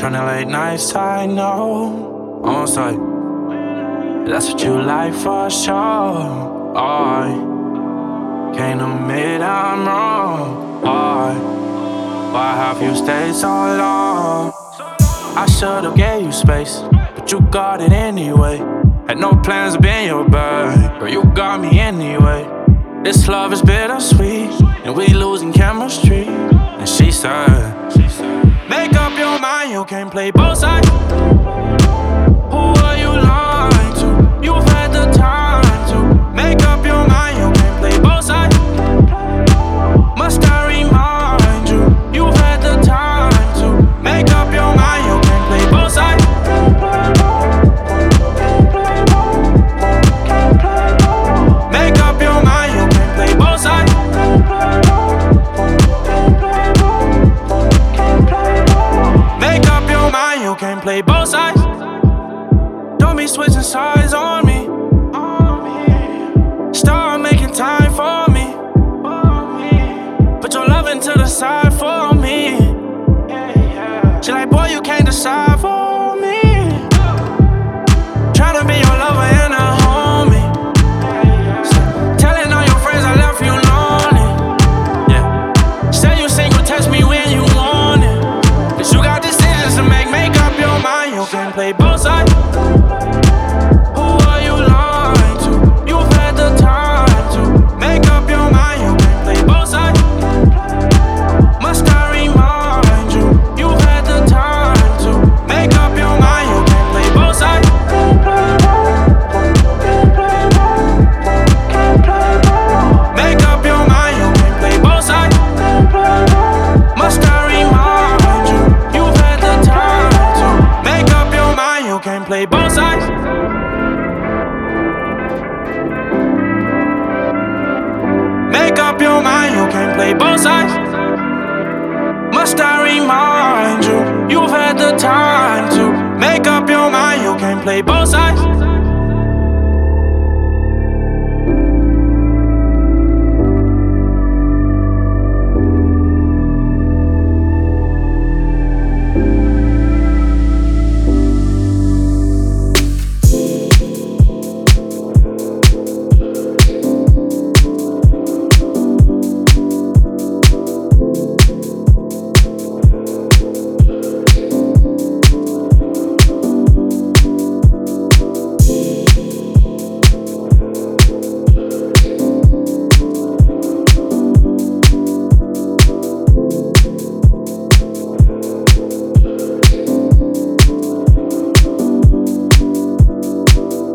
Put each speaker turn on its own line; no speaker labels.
Turning late nights, I know. Almost like that's what you like for sure. I can't admit I'm wrong. Why have you stayed so long? I should've gave you space, but you got it anyway. Had no plans of being your babe, but you got me anyway. This love is bittersweet, and we losing chemistry. And she said, make up your mind, you can't play both sides. Who are you lying to? You've had the time to make up your mind, you can't play both sides. Must I remind you? You've had the time to make up your mind, you can't play both sides. Make up your mind, you can't play both sides. Make up your mind, you can't play both sides. Don't be switching sides on me. Start making time for me. Put your love into the side for me. She like, boy, you can't decide for me. Tryna be your lover and a homie. Telling all your friends I left you lonely. Yeah. Say you single, text me when you want it. Cause you got decisions to make. Make up your mind, you can play both.